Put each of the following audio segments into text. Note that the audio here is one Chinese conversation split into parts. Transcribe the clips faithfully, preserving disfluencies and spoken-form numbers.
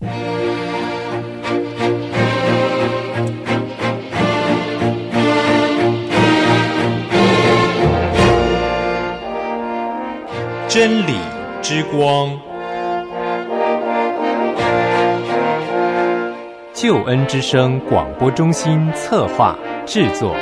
真理之光， 救恩之声广播中心策划制作。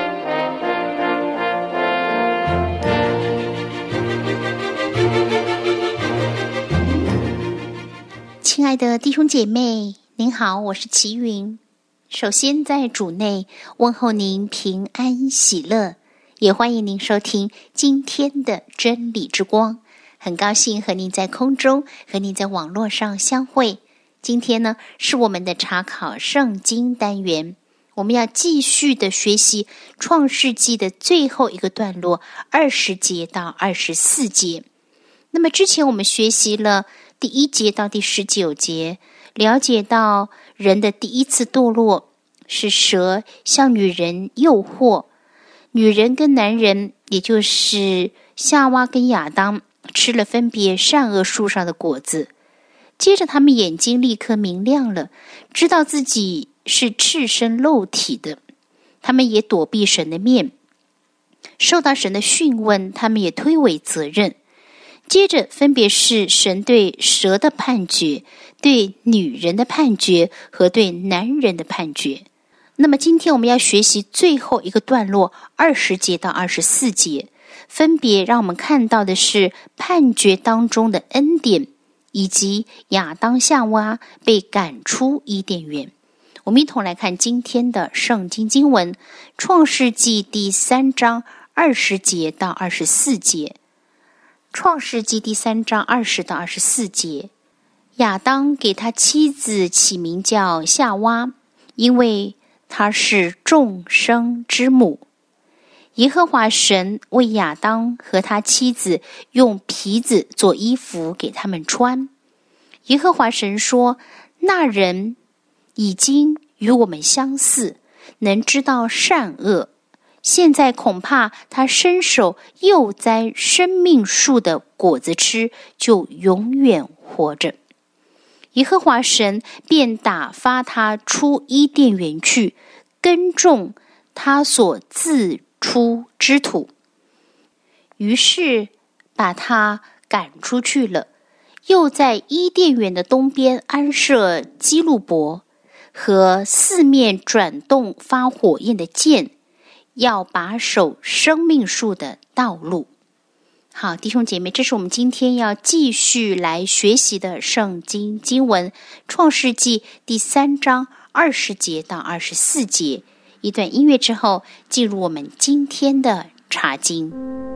亲爱的弟兄姐妹，您好，我是齐云。首先在主内问候您平安喜乐，也欢迎您收听今天的真理之光。很高兴和您在空中，和您在网络上相会。今天呢，是我们的查考圣经单元，我们要继续的学习创世纪的最后一个段落，二十节到二十四节。那么之前我们学习了第一节到第十九节，了解到人的第一次堕落是蛇向女人诱惑，女人跟男人，也就是夏娃跟亚当，吃了分别善恶树上的果子，接着他们眼睛立刻明亮了，知道自己是赤身露体的，他们也躲避神的面，受到神的讯问，他们也推诿责任。接着分别是神对蛇的判决，对女人的判决和对男人的判决。那么今天我们要学习最后一个段落，二十节到二十四节，分别让我们看到的是判决当中的恩典，以及亚当夏娃被赶出伊甸园。我们一同来看今天的圣经经文，创世纪第三章二十节到二十四节。创世纪第三章二十到二十四节，亚当给他妻子起名叫夏娃，因为她是众生之母。耶和华神为亚当和他妻子用皮子做衣服给他们穿。耶和华神说，那人已经与我们相似，能知道善恶，现在恐怕他伸手又摘生命树的果子吃，就永远活着。耶和华神便打发他出伊甸园去，耕种他所自出之土，于是把他赶出去了，又在伊甸园的东边安设基路伯和四面转动发火焰的剑，要把守生命树的道路。好，弟兄姐妹，这是我们今天要继续来学习的圣经经文，创世纪第三章二十节到二十四节。一段音乐之后，进入我们今天的查经。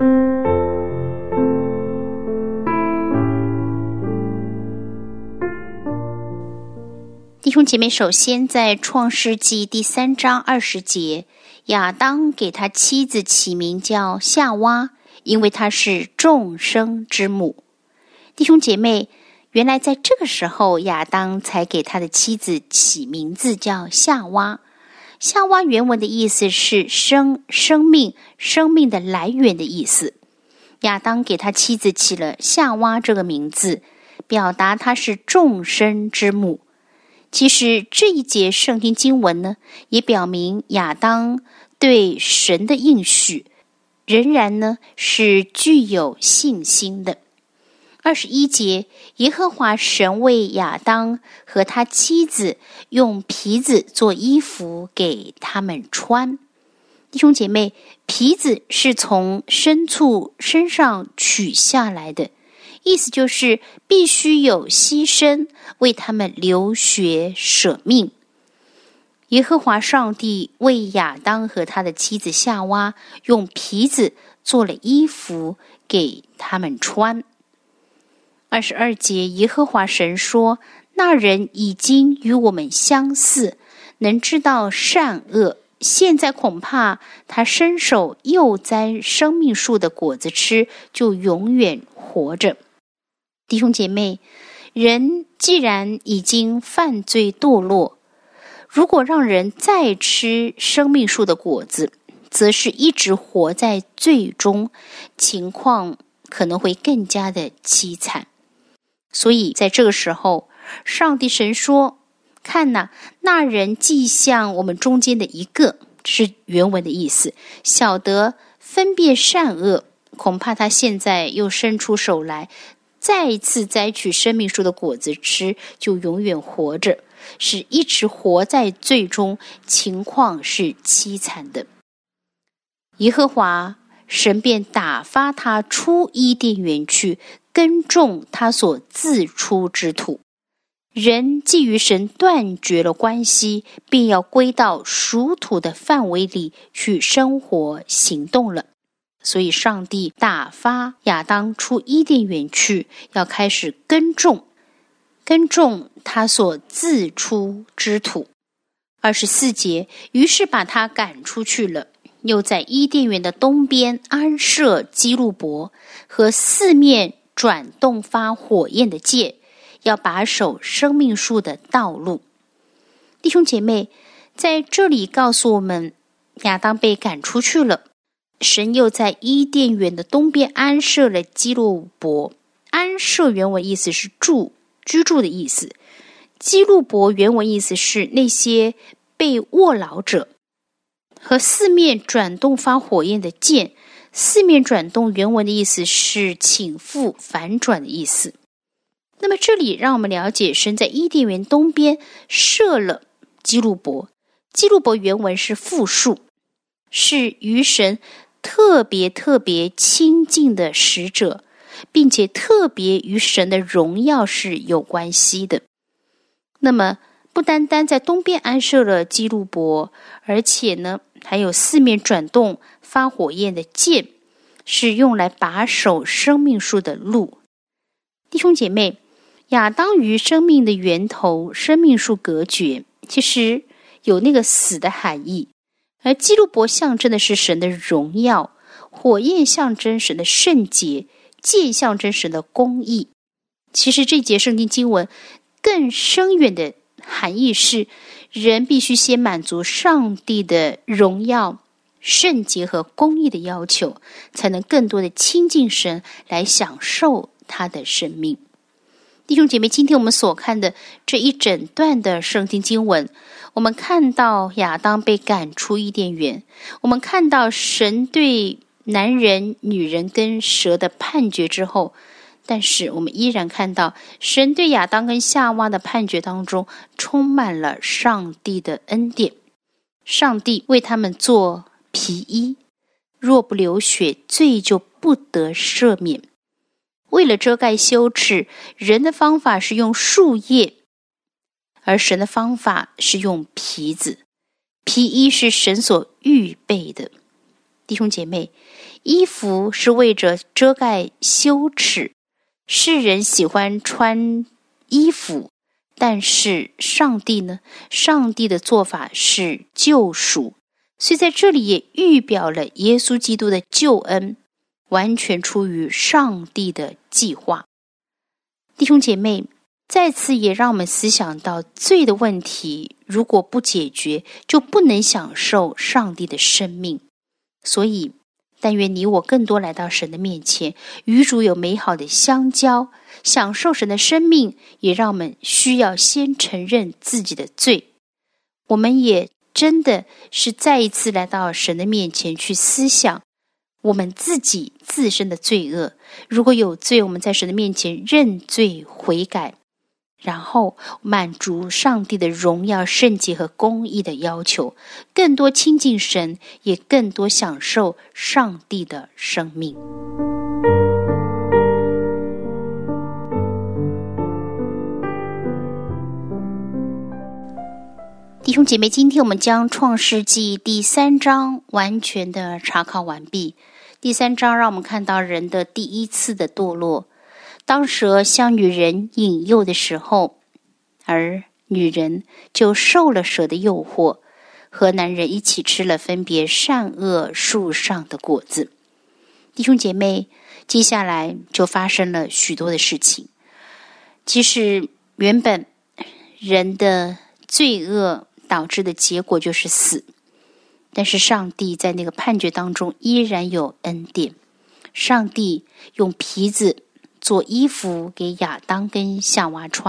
弟兄姐妹，首先在创世纪第三章二十节，亚当给他妻子起名叫夏娃，因为她是众生之母。弟兄姐妹，原来在这个时候，亚当才给他的妻子起名字叫夏娃。夏娃原文的意思是生、生命、生命的来源的意思。亚当给他妻子起了夏娃这个名字，表达她是众生之母。其实这一节圣经经文呢，也表明亚当对神的应许仍然呢是具有信心的。二十一节，耶和华神为亚当和他妻子用皮子做衣服给他们穿。弟兄姐妹，皮子是从牲畜身上取下来的，意思就是必须有牺牲，为他们流血舍命。耶和华上帝为亚当和他的妻子夏娃用皮子做了衣服给他们穿。二十二节，耶和华神说，那人已经与我们相似，能知道善恶，现在恐怕他伸手又摘生命树的果子吃，就永远活着。弟兄姐妹，人既然已经犯罪堕落，如果让人再吃生命树的果子，则是一直活在罪中，情况可能会更加的凄惨。所以在这个时候， 上帝神说，看哪，那人既像我们中间的一个，是原文的意思，晓得分辨善恶，恐怕他现在又伸出手来，再一次摘取生命树的果子吃，就永远活着，是一直活在罪中，情况是凄惨的。耶和华神便打发他出伊甸园去，耕种他所自出之土。人既与神断绝了关系，便要归到属土的范围里去生活行动了。所以上帝打发亚当出伊甸园去，要开始耕种，耕种他所自出之土。二十四节，于是把他赶出去了，又在伊甸园的东边安设基路伯和四面转动发火焰的箭，要把守生命树的道路。弟兄姐妹，在这里告诉我们，亚当被赶出去了，神又在伊甸园的东边安设了基路伯。安设原文意思是住、居住的意思，基路伯原文意思是那些被卧牢者，和四面转动发火焰的箭。四面转动原文的意思是倾覆、反转的意思。那么这里让我们了解，神在伊甸园东边设了基路伯。基路伯原文是复数，是与神特别特别亲近的使者，并且特别与神的荣耀是有关系的。那么不单单在东边安设了基路伯，而且呢还有四面转动发火焰的箭，是用来把守生命树的路。弟兄姐妹，亚当与生命的源头生命树隔绝，其实有那个死的含义，而基路伯象征的是神的荣耀，火焰象征神的圣洁，箭象征神的公义。其实这节圣经经文更深远的含义是，人必须先满足上帝的荣耀、圣洁和公义的要求，才能更多的亲近神，来享受他的生命。弟兄姐妹，今天我们所看的这一整段的圣经经文，我们看到亚当被赶出伊甸园，我们看到神对男人、女人跟蛇的判决之后，但是我们依然看到神对亚当跟夏娃的判决当中充满了上帝的恩典。上帝为他们做皮衣，若不流血，罪就不得赦免。为了遮盖羞耻，人的方法是用树叶，而神的方法是用皮子。皮衣是神所预备的。弟兄姐妹，衣服是为着遮盖羞耻，世人喜欢穿衣服，但是上帝呢？上帝的做法是救赎，所以在这里也预表了耶稣基督的救恩，完全出于上帝的计划。弟兄姐妹，再次也让我们思想到，罪的问题如果不解决，就不能享受上帝的生命。所以但愿你我更多来到神的面前，与主有美好的相交，享受神的生命，也让我们需要先承认自己的罪。我们也真的是再一次来到神的面前去思想我们自己自身的罪恶。如果有罪，我们在神的面前认罪悔改，然后满足上帝的荣耀、圣洁和公义的要求，更多亲近神，也更多享受上帝的生命。弟兄姐妹，今天我们将创世纪第三章完全的查考完毕。第三章让我们看到人的第一次的堕落，当蛇向女人引诱的时候，而女人就受了蛇的诱惑，和男人一起吃了分别善恶树上的果子。弟兄姐妹，接下来就发生了许多的事情。其实原本人的罪恶导致的结果就是死，但是上帝在那个判决当中依然有恩典。上帝用皮子做衣服给亚当跟夏娃穿，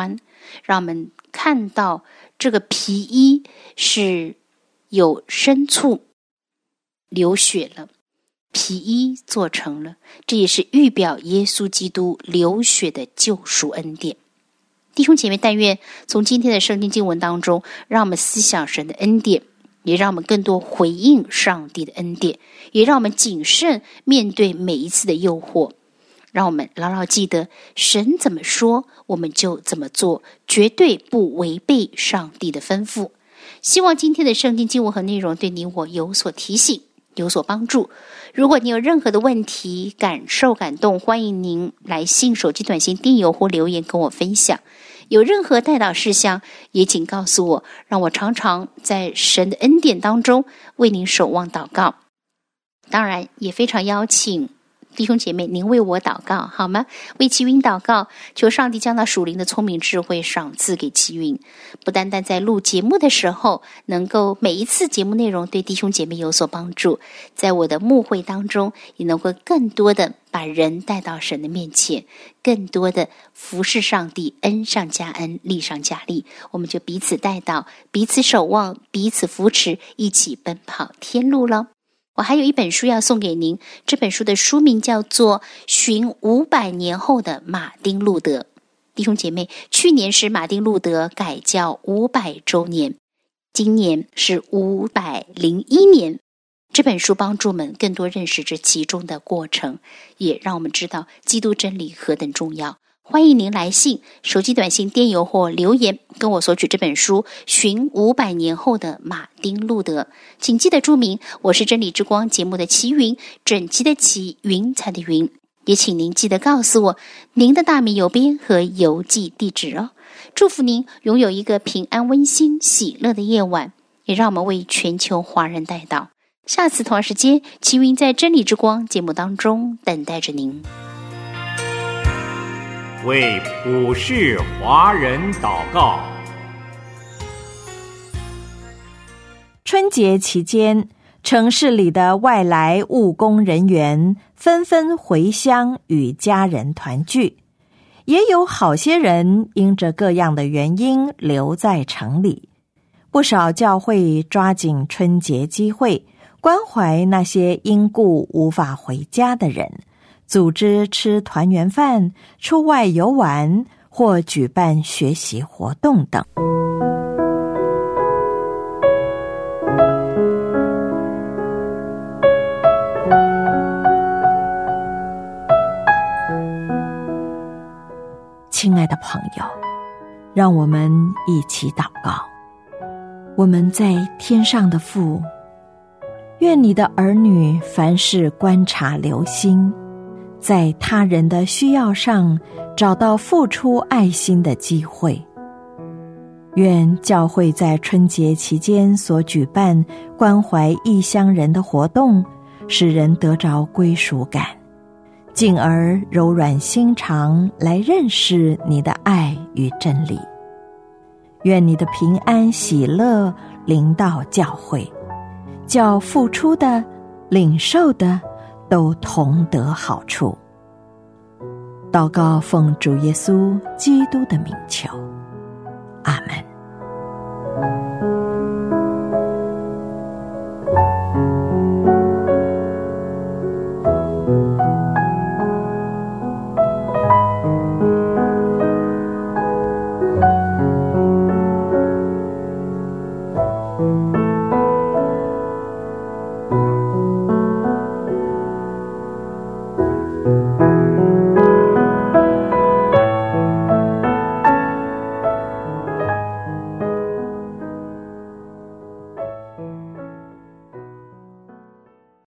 让我们看到这个皮衣是有牲畜流血了，皮衣做成了，这也是预表耶稣基督流血的救赎恩典。弟兄姐妹，但愿从今天的圣经经文当中，让我们思想神的恩典，也让我们更多回应上帝的恩典，也让我们谨慎面对每一次的诱惑。让我们牢牢记得，神怎么说，我们就怎么做，绝对不违背上帝的吩咐。希望今天的圣经经文和内容对你我有所提醒，有所帮助。如果你有任何的问题、感受、感动，欢迎您来信、手机短信、电邮或留言跟我分享。有任何代祷事项，也请告诉我，让我常常在神的恩典当中为您守望祷告。当然，也非常邀请弟兄姐妹，您为我祷告好吗？为齐云祷告，求上帝将那属灵的聪明智慧赏赐给齐云，不单单在录节目的时候，能够每一次节目内容对弟兄姐妹有所帮助，在我的牧会当中，也能够更多的把人带到神的面前，更多的服侍上帝，恩上加恩，利上加利。我们就彼此带到，彼此守望，彼此扶持，一起奔跑天路了。我还有一本书要送给您，这本书的书名叫做《寻五百年后的马丁路德》。弟兄姐妹，去年是马丁路德改教五百周年，今年是五百零一年。这本书帮助我们更多认识这其中的过程，也让我们知道基督真理何等重要。欢迎您来信、手机短信、电邮或留言，跟我索取这本书《寻五百年后的马丁路德》。请记得注明我是真理之光节目的齐云，整齐的齐，云彩的云。也请您记得告诉我您的大名邮编和邮寄地址哦。祝福您拥有一个平安、温馨、喜乐的夜晚，也让我们为全球华人代祷。下次同一时间，齐云在真理之光节目当中等待着您。 为普世华人祷告。 春节期间，城市里的外来务工人员纷纷回乡与家人团聚，也有好些人因着各样的原因留在城里。不少教会抓紧春节机会，关怀那些因故无法回家的人，组织吃团圆饭、出外游玩或举办学习活动等。亲爱的朋友，让我们一起祷告。我们在天上的父，愿你的儿女凡事观察留心，在他人的需要上找到付出爱心的机会。愿教会在春节期间所举办关怀异乡人的活动，使人得着归属感，进而柔软心肠来认识你的爱与真理。愿你的平安喜乐临到教会，叫付出的、领受的都同得好处。祷告奉主耶稣基督的名求，阿们。